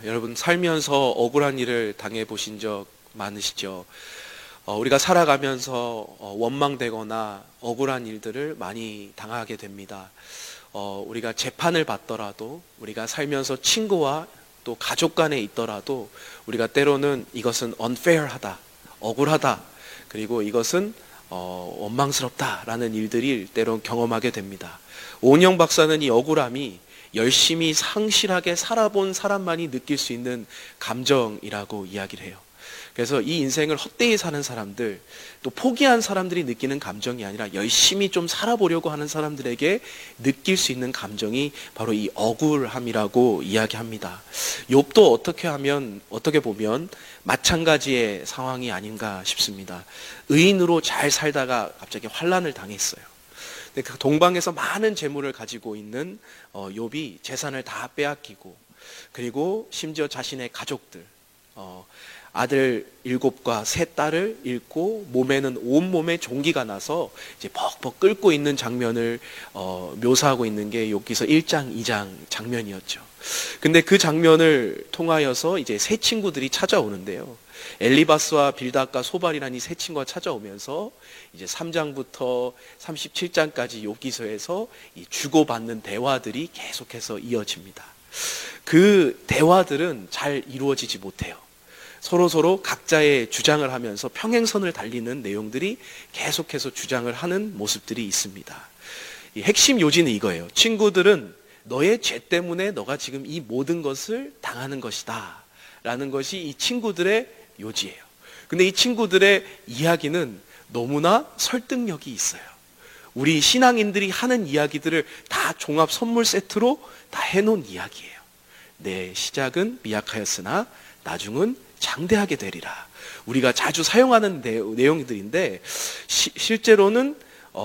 여러분 살면서 억울한 일을 당해보신 적 많으시죠? 우리가 살아가면서 원망되거나 억울한 일들을 많이 당하게 됩니다. 우리가 재판을 받더라도, 우리가 살면서 친구와 또 가족 간에 있더라도 우리가 때로는 이것은 unfair하다, 억울하다, 그리고 이것은 원망스럽다라는 일들이 때론 경험하게 됩니다. 오은영 박사는 이 억울함이 열심히 상실하게 살아본 사람만이 느낄 수 있는 감정이라고 이야기를 해요. 그래서 이 인생을 헛되이 사는 사람들, 또 포기한 사람들이 느끼는 감정이 아니라 열심히 좀 살아보려고 하는 사람들에게 느낄 수 있는 감정이 바로 이 억울함이라고 이야기합니다. 욥도 어떻게 보면 마찬가지의 상황이 아닌가 싶습니다. 의인으로 잘 살다가 갑자기 환난을 당했어요. 그 동방에서 많은 재물을 가지고 있는 욥이 재산을 다 빼앗기고, 그리고 심지어 자신의 가족들, 아들 7과 3 딸을 잃고 몸에는 온몸에 종기가 나서 이제 벅벅 끓고 있는 장면을 묘사하고 있는 게 욥기서 1장, 2장 장면이었죠. 근데 그 장면을 통하여서 이제 세 친구들이 찾아오는데요. 엘리바스와 빌닷과 소발이라는 이 세 친구가 찾아오면서 이제 3장부터 37장까지 욥기서에서 이 주고받는 대화들이 계속해서 이어집니다. 그 대화들은 잘 이루어지지 못해요. 서로 각자의 주장을 하면서 평행선을 달리는 내용들이 계속해서 주장을 하는 모습들이 있습니다. 이 핵심 요지는 이거예요. 친구들은 너의 죄 때문에 너가 지금 이 모든 것을 당하는 것이다 라는 것이 이 친구들의 요지예요. 근데 이 친구들의 이야기는 너무나 설득력이 있어요. 우리 신앙인들이 하는 이야기들을 다 종합 선물 세트로 다 해놓은 이야기예요. 내 시작은 미약하였으나 나중은 장대하게 되리라. 우리가 자주 사용하는 내용들인데 실제로는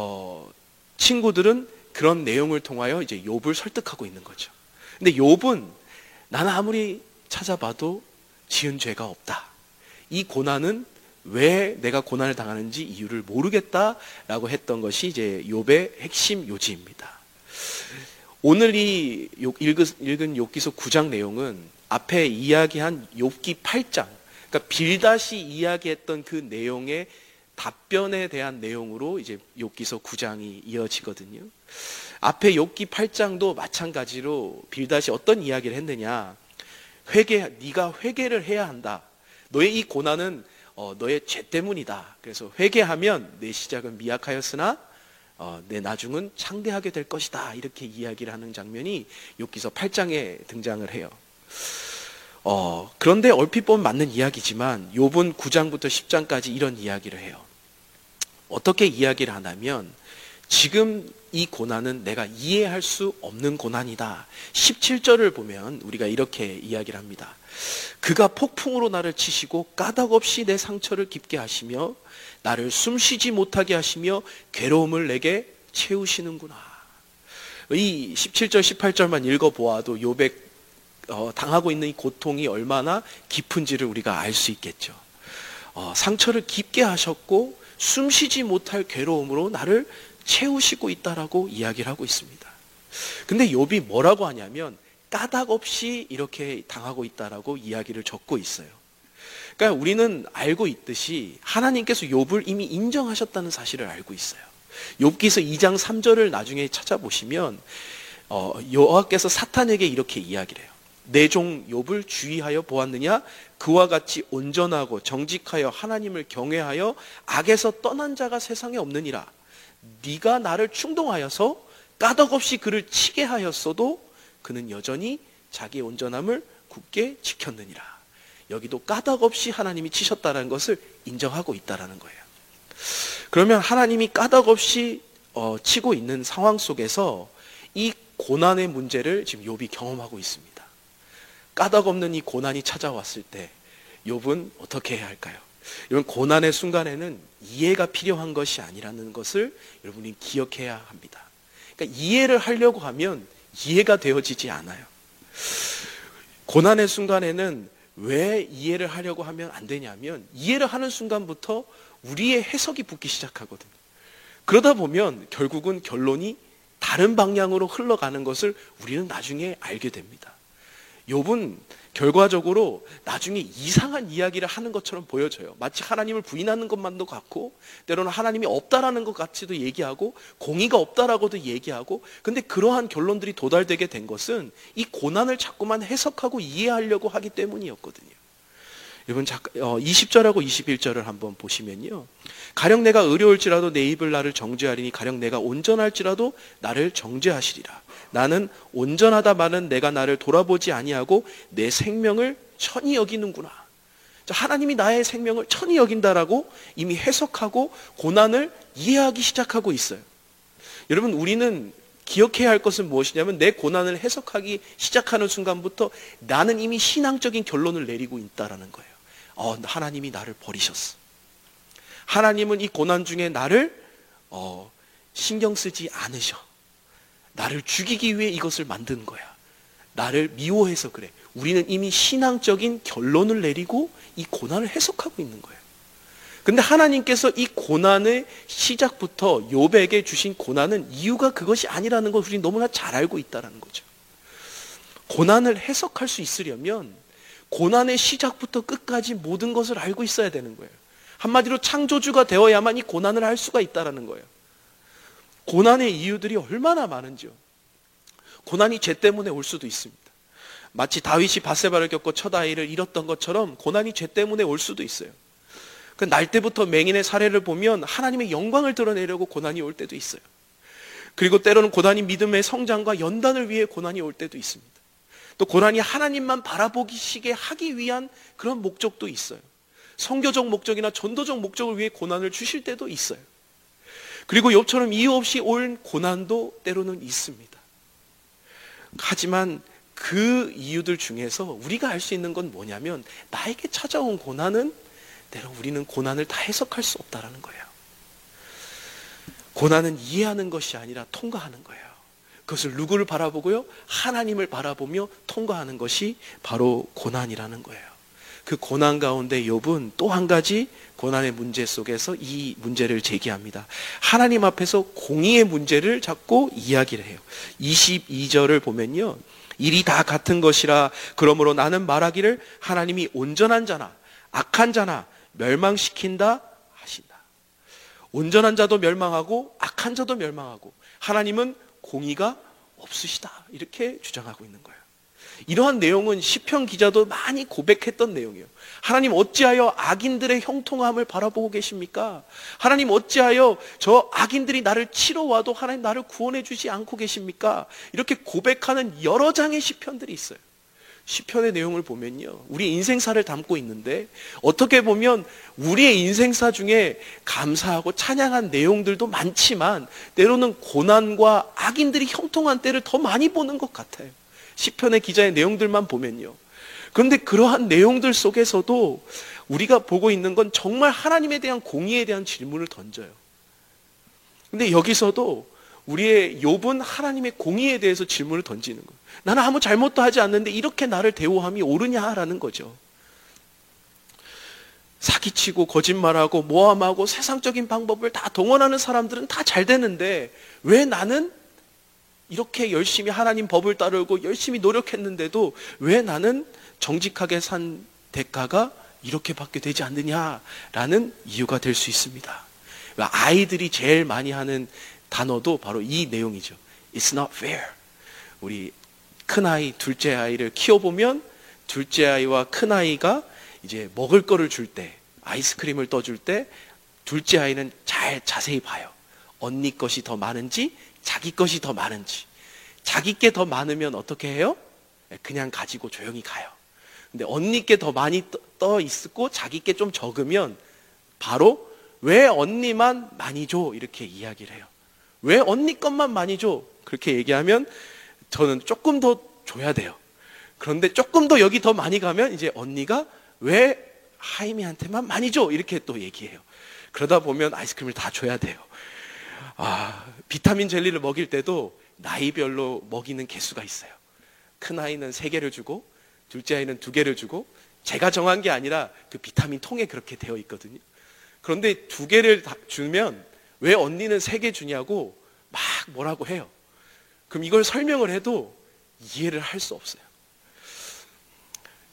친구들은 그런 내용을 통하여 이제 욥을 설득하고 있는 거죠. 근데 욥은 나는 아무리 찾아봐도 지은 죄가 없다. 이 고난은 왜 내가 고난을 당하는지 이유를 모르겠다라고 했던 것이 이제 욥의 핵심 요지입니다. 오늘 이 읽은 욥기서 9장 내용은 앞에 이야기한 욥기 8장, 그러니까 빌닷이 이야기했던 그 내용의 답변에 대한 내용으로 이제 욥기서 9장이 이어지거든요. 앞에 욥기 8장도 마찬가지로 빌닷이 어떤 이야기를 했느냐? 네가 회개를 해야 한다. 너의 이 고난은 너의 죄 때문이다. 그래서 회개하면 내 시작은 미약하였으나 내 나중은 창대하게 될 것이다. 이렇게 이야기를 하는 장면이 욥기서 8장에 등장을 해요. 그런데 얼핏 보면 맞는 이야기지만 욥은 9장부터 10장까지 이런 이야기를 해요. 어떻게 이야기를 하냐면 지금 이 고난은 내가 이해할 수 없는 고난이다. 17절을 보면 우리가 이렇게 이야기를 합니다. 그가 폭풍으로 나를 치시고 까닭없이 내 상처를 깊게 하시며 나를 숨쉬지 못하게 하시며 괴로움을 내게 채우시는구나. 이 17절 18절만 읽어보아도 욥의 당하고 있는 이 고통이 얼마나 깊은지를 우리가 알 수 있겠죠. 상처를 깊게 하셨고 숨쉬지 못할 괴로움으로 나를 채우시고 있다라고 이야기를 하고 있습니다. 근데 욥이 뭐라고 하냐면 까닭 없이 이렇게 당하고 있다라고 이야기를 적고 있어요. 그러니까 우리는 알고 있듯이 하나님께서 욥을 이미 인정하셨다는 사실을 알고 있어요. 욥기서 2장 3절을 나중에 찾아보시면 여호와께서 사탄에게 이렇게 이야기를 해요. 내 종 욥을 주의하여 보았느냐? 그와 같이 온전하고 정직하여 하나님을 경외하여 악에서 떠난 자가 세상에 없느니라. 네가 나를 충동하여서 까닭없이 그를 치게 하였어도 그는 여전히 자기의 온전함을 굳게 지켰느니라. 여기도 까닭없이 하나님이 치셨다는 것을 인정하고 있다는 거예요. 그러면 하나님이 까닭없이 치고 있는 상황 속에서 이 고난의 문제를 지금 욥이 경험하고 있습니다. 까닭없는 이 고난이 찾아왔을 때 욥은 어떻게 해야 할까요? 여러분, 고난의 순간에는 이해가 필요한 것이 아니라는 것을 여러분이 기억해야 합니다. 그러니까 이해를 하려고 하면 이해가 되어지지 않아요. 고난의 순간에는 왜 이해를 하려고 하면 안 되냐면 이해를 하는 순간부터 우리의 해석이 붙기 시작하거든요. 그러다 보면 결국은 결론이 다른 방향으로 흘러가는 것을 우리는 나중에 알게 됩니다. 욥은 결과적으로 나중에 이상한 이야기를 하는 것처럼 보여져요. 마치 하나님을 부인하는 것만도 같고, 때로는 하나님이 없다라는 것 같이도 얘기하고, 공의가 없다라고도 얘기하고, 근데 그러한 결론들이 도달되게 된 것은 이 고난을 자꾸만 해석하고 이해하려고 하기 때문이었거든요. 여러분 20절하고 21절을 한번 보시면요, 가령 내가 의로울지라도 내 입을 나를 정죄하리니 가령 내가 온전할지라도 나를 정죄하시리라. 나는 온전하다마는 내가 나를 돌아보지 아니하고 내 생명을 천히 여기는구나. 하나님이 나의 생명을 천히 여긴다라고 이미 해석하고 고난을 이해하기 시작하고 있어요. 여러분, 우리는 기억해야 할 것은 무엇이냐면, 내 고난을 해석하기 시작하는 순간부터 나는 이미 신앙적인 결론을 내리고 있다라는 거예요. 하나님이 나를 버리셨어. 하나님은 이 고난 중에 나를 신경 쓰지 않으셔. 나를 죽이기 위해 이것을 만든 거야. 나를 미워해서 그래. 우리는 이미 신앙적인 결론을 내리고 이 고난을 해석하고 있는 거예요. 근데 하나님께서 이 고난의 시작부터 욥에게 주신 고난은 이유가 그것이 아니라는 걸 우리는 너무나 잘 알고 있다는 거죠. 고난을 해석할 수 있으려면 고난의 시작부터 끝까지 모든 것을 알고 있어야 되는 거예요. 한마디로 창조주가 되어야만 이 고난을 할 수가 있다는 거예요. 고난의 이유들이 얼마나 많은지요. 고난이 죄 때문에 올 수도 있습니다. 마치 다윗이 밧세바를 겪고 첫 아이를 잃었던 것처럼 고난이 죄 때문에 올 수도 있어요. 그 날 때부터 맹인의 사례를 보면 하나님의 영광을 드러내려고 고난이 올 때도 있어요. 그리고 때로는 고난이 믿음의 성장과 연단을 위해 고난이 올 때도 있습니다. 또 고난이 하나님만 바라보기시게 하기 위한 그런 목적도 있어요. 선교적 목적이나 전도적 목적을 위해 고난을 주실 때도 있어요. 그리고 욥처럼 이유 없이 올 고난도 때로는 있습니다. 하지만 그 이유들 중에서 우리가 알 수 있는 건 뭐냐면, 나에게 찾아온 고난은 때로 우리는 고난을 다 해석할 수 없다라는 거예요. 고난은 이해하는 것이 아니라 통과하는 거예요. 그것을 누구를 바라보고요? 하나님을 바라보며 통과하는 것이 바로 고난이라는 거예요. 그 고난 가운데 욥은 또 한 가지 고난의 문제 속에서 이 문제를 제기합니다. 하나님 앞에서 공의의 문제를 자꾸 이야기를 해요. 22절을 보면요, 일이 다 같은 것이라 그러므로 나는 말하기를 하나님이 온전한 자나 악한 자나 멸망시킨다 하신다. 온전한 자도 멸망하고 악한 자도 멸망하고 하나님은 공의가 없으시다, 이렇게 주장하고 있는 거예요. 이러한 내용은 시편 기자도 많이 고백했던 내용이에요. 하나님 어찌하여 악인들의 형통함을 바라보고 계십니까? 하나님 어찌하여 저 악인들이 나를 치러 와도 하나님 나를 구원해 주지 않고 계십니까? 이렇게 고백하는 여러 장의 시편들이 있어요. 시편의 내용을 보면요, 우리 인생사를 담고 있는데 어떻게 보면 우리의 인생사 중에 감사하고 찬양한 내용들도 많지만 때로는 고난과 악인들이 형통한 때를 더 많이 보는 것 같아요. 시편의 기자의 내용들만 보면요. 그런데 그러한 내용들 속에서도 우리가 보고 있는 건 정말 하나님에 대한 공의에 대한 질문을 던져요. 근데 여기서도 우리의 욥은 하나님의 공의에 대해서 질문을 던지는 거예요. 나는 아무 잘못도 하지 않는데 이렇게 나를 대우함이 옳으냐라는 거죠. 사기치고 거짓말하고 모함하고 세상적인 방법을 다 동원하는 사람들은 다 잘 되는데 왜 나는 이렇게 열심히 하나님 법을 따르고 열심히 노력했는데도 왜 나는 정직하게 산 대가가 이렇게 받게 되지 않느냐라는 이유가 될 수 있습니다. 아이들이 제일 많이 하는 단어도 바로 이 내용이죠. It's not fair. 우리 큰아이, 둘째 아이를 키워보면 둘째 아이와 큰아이가 이제 먹을 거를 줄 때, 아이스크림을 떠줄 때 둘째 아이는 자세히 봐요. 언니 것이 더 많은지 자기 것이 더 많은지. 자기 게 더 많으면 어떻게 해요? 그냥 가지고 조용히 가요. 근데 언니 게 더 많이 떠 있고 자기 게 좀 적으면 바로 왜 언니만 많이 줘? 이렇게 이야기를 해요. 왜 언니 것만 많이 줘? 그렇게 얘기하면 저는 조금 더 줘야 돼요. 그런데 조금 더 여기 더 많이 가면 이제 언니가 왜 하임이한테만 많이 줘? 이렇게 또 얘기해요. 그러다 보면 아이스크림을 다 줘야 돼요. 비타민 젤리를 먹일 때도 나이별로 먹이는 개수가 있어요. 큰 아이는 3개를 주고 둘째 아이는 2개를 주고, 제가 정한 게 아니라 그 비타민 통에 그렇게 되어 있거든요. 그런데 2개를 주면 왜 언니는 3개 주냐고 막 뭐라고 해요. 그럼 이걸 설명을 해도 이해를 할 수 없어요.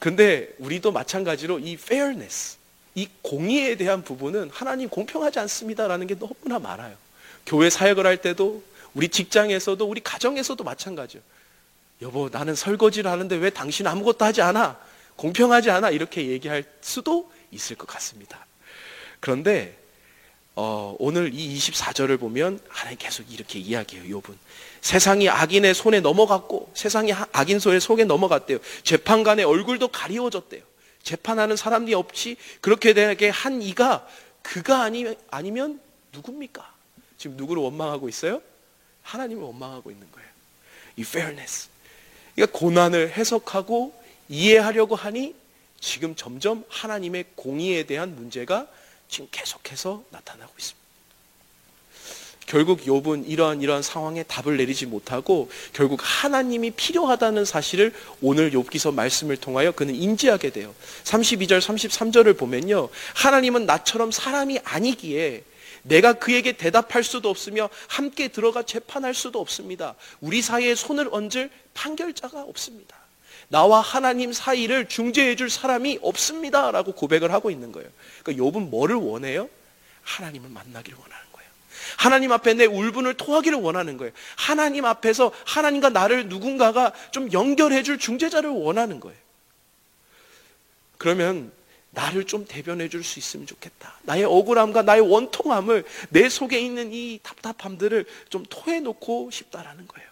근데 우리도 마찬가지로 이 fairness, 이 공의에 대한 부분은 하나님 공평하지 않습니다라는 게 너무나 많아요. 교회 사역을 할 때도, 우리 직장에서도, 우리 가정에서도 마찬가지예요. 여보, 나는 설거지를 하는데 왜 당신 아무것도 하지 않아? 공평하지 않아? 이렇게 얘기할 수도 있을 것 같습니다. 그런데 오늘 이 24절을 보면 하나님 계속 이렇게 이야기해요. 욥은 세상이 악인의 손에 넘어갔고, 세상이 악인 손에 속에 넘어갔대요. 재판관의 얼굴도 가리워졌대요. 재판하는 사람이 없이 그렇게 되게 한 이가 그가 아니면 누굽니까? 지금 누구를 원망하고 있어요? 하나님을 원망하고 있는 거예요. 이 fairness. 그러니까 고난을 해석하고 이해하려고 하니 지금 점점 하나님의 공의에 대한 문제가 지금 계속해서 나타나고 있습니다. 결국 욥은 이러한 상황에 답을 내리지 못하고 결국 하나님이 필요하다는 사실을 오늘 욥기서 말씀을 통하여 그는 인지하게 돼요. 32절 33절을 보면요, 하나님은 나처럼 사람이 아니기에 내가 그에게 대답할 수도 없으며 함께 들어가 재판할 수도 없습니다. 우리 사이에 손을 얹을 판결자가 없습니다. 나와 하나님 사이를 중재해 줄 사람이 없습니다 라고 고백을 하고 있는 거예요. 그러니까 욥은 뭐를 원해요? 하나님을 만나기를 원하는 거예요. 하나님 앞에 내 울분을 토하기를 원하는 거예요. 하나님 앞에서 하나님과 나를 누군가가 좀 연결해 줄 중재자를 원하는 거예요. 그러면 나를 좀 대변해 줄 수 있으면 좋겠다. 나의 억울함과 나의 원통함을, 내 속에 있는 이 답답함들을 좀 토해놓고 싶다라는 거예요.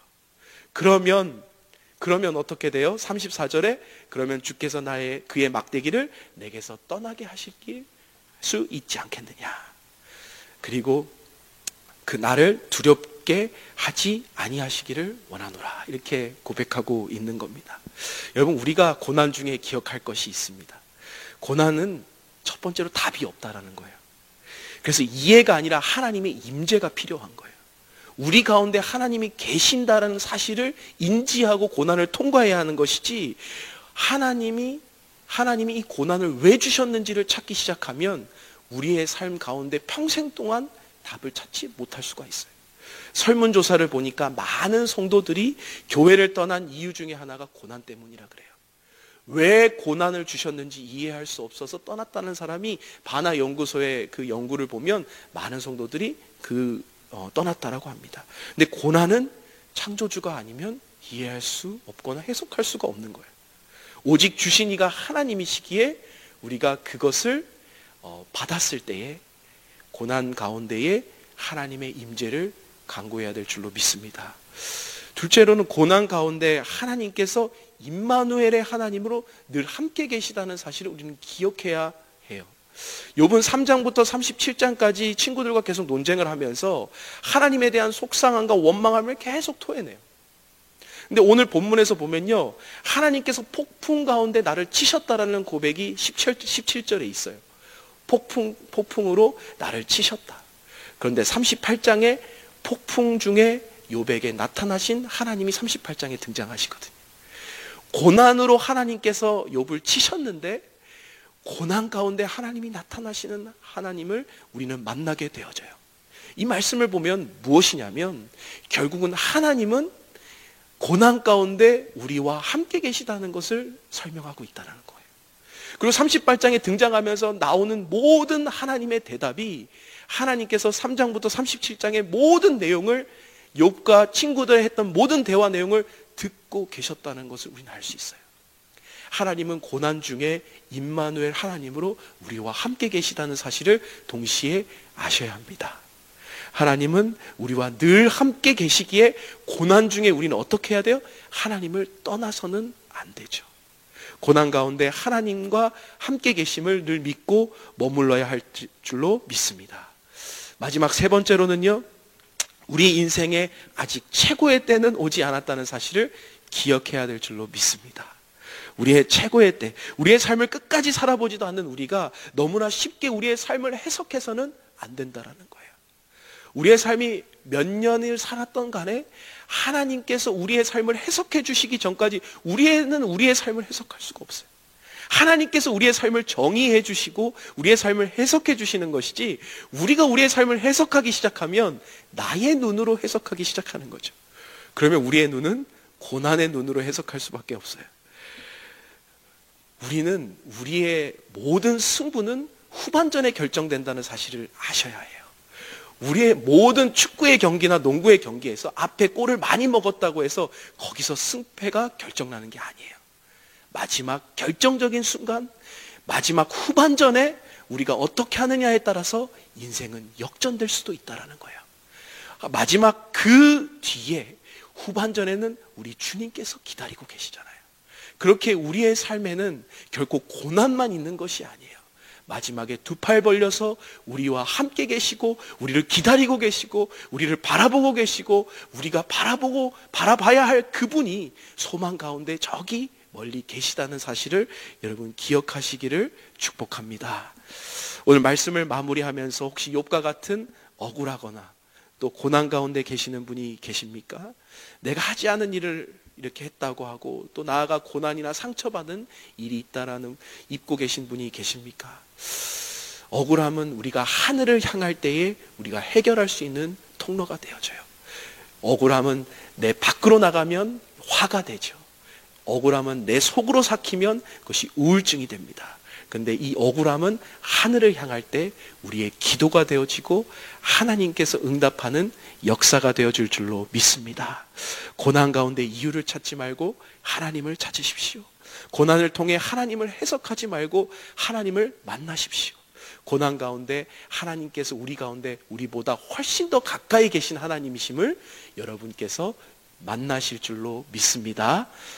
그러면 어떻게 돼요? 34절에 그러면 주께서 그의 막대기를 내게서 떠나게 하실 수 있지 않겠느냐. 그리고 그 나를 두렵게 하지 아니하시기를 원하노라. 이렇게 고백하고 있는 겁니다. 여러분, 우리가 고난 중에 기억할 것이 있습니다. 고난은 첫 번째로 답이 없다라는 거예요. 그래서 이해가 아니라 하나님의 임재가 필요한 거예요. 우리 가운데 하나님이 계신다라는 사실을 인지하고 고난을 통과해야 하는 것이지, 하나님이 이 고난을 왜 주셨는지를 찾기 시작하면 우리의 삶 가운데 평생 동안 답을 찾지 못할 수가 있어요. 설문조사를 보니까 많은 성도들이 교회를 떠난 이유 중에 하나가 고난 때문이라 그래요. 왜 고난을 주셨는지 이해할 수 없어서 떠났다는 사람이 바나 연구소의 그 연구를 보면 많은 성도들이 떠났다라고 합니다. 근데 고난은 창조주가 아니면 이해할 수 없거나 해석할 수가 없는 거예요. 오직 주신 이가 하나님이시기에 우리가 그것을 받았을 때에 고난 가운데에 하나님의 임재를 간구해야 될 줄로 믿습니다. 둘째로는 고난 가운데 하나님께서 임마누엘의 하나님으로 늘 함께 계시다는 사실을 우리는 기억해야 해요. 욥은 3장부터 37장까지 친구들과 계속 논쟁을 하면서 하나님에 대한 속상함과 원망함을 계속 토해내요. 근데 오늘 본문에서 보면요, 하나님께서 폭풍 가운데 나를 치셨다라는 고백이 17절에 있어요. 폭풍으로 나를 치셨다. 그런데 38장에 폭풍 중에 욥에게 나타나신 하나님이 38장에 등장하시거든요. 고난으로 하나님께서 욥을 치셨는데 고난 가운데 하나님이 나타나시는 하나님을 우리는 만나게 되어져요. 이 말씀을 보면 무엇이냐면 결국은 하나님은 고난 가운데 우리와 함께 계시다는 것을 설명하고 있다는 거예요. 그리고 38장에 등장하면서 나오는 모든 하나님의 대답이 하나님께서 3장부터 37장의 모든 내용을, 욥과 친구들 했던 모든 대화 내용을 듣고 계셨다는 것을 우리는 알 수 있어요. 하나님은 고난 중에 임마누엘 하나님으로 우리와 함께 계시다는 사실을 동시에 아셔야 합니다. 하나님은 우리와 늘 함께 계시기에 고난 중에 우리는 어떻게 해야 돼요? 하나님을 떠나서는 안 되죠. 고난 가운데 하나님과 함께 계심을 늘 믿고 머물러야 할 줄로 믿습니다. 마지막 세 번째로는요, 우리 인생에 아직 최고의 때는 오지 않았다는 사실을 기억해야 될 줄로 믿습니다. 우리의 최고의 때, 우리의 삶을 끝까지 살아보지도 않는 우리가 너무나 쉽게 우리의 삶을 해석해서는 안 된다라는 거예요. 우리의 삶이 몇 년을 살았던 간에 하나님께서 우리의 삶을 해석해 주시기 전까지 우리는 우리의 삶을 해석할 수가 없어요. 하나님께서 우리의 삶을 정의해 주시고 우리의 삶을 해석해 주시는 것이지, 우리가 우리의 삶을 해석하기 시작하면 나의 눈으로 해석하기 시작하는 거죠. 그러면 우리의 눈은 고난의 눈으로 해석할 수밖에 없어요. 우리는 우리의 모든 승부는 후반전에 결정된다는 사실을 아셔야 해요. 우리의 모든 축구의 경기나 농구의 경기에서 앞에 골을 많이 먹었다고 해서 거기서 승패가 결정나는 게 아니에요. 마지막 결정적인 순간, 마지막 후반전에 우리가 어떻게 하느냐에 따라서 인생은 역전될 수도 있다는 거예요. 마지막 그 뒤에 후반전에는 우리 주님께서 기다리고 계시잖아요. 그렇게 우리의 삶에는 결코 고난만 있는 것이 아니에요. 마지막에 두 팔 벌려서 우리와 함께 계시고 우리를 기다리고 계시고 우리를 바라보고 계시고 우리가 바라봐야 할 그분이 소망 가운데 저기 멀리 계시다는 사실을 여러분 기억하시기를 축복합니다. 오늘 말씀을 마무리하면서 혹시 욥과 같은 억울하거나 또 고난 가운데 계시는 분이 계십니까? 내가 하지 않은 일을 이렇게 했다고 하고 또 나아가 고난이나 상처받은 일이 있다라는 입고 계신 분이 계십니까? 억울함은 우리가 하늘을 향할 때에 우리가 해결할 수 있는 통로가 되어져요. 억울함은 내 밖으로 나가면 화가 되죠. 억울함은 내 속으로 삭히면 그것이 우울증이 됩니다. 그런데 이 억울함은 하늘을 향할 때 우리의 기도가 되어지고 하나님께서 응답하는 역사가 되어질 줄로 믿습니다. 고난 가운데 이유를 찾지 말고 하나님을 찾으십시오. 고난을 통해 하나님을 해석하지 말고 하나님을 만나십시오. 고난 가운데 하나님께서 우리 가운데 우리보다 훨씬 더 가까이 계신 하나님이심을 여러분께서 만나실 줄로 믿습니다.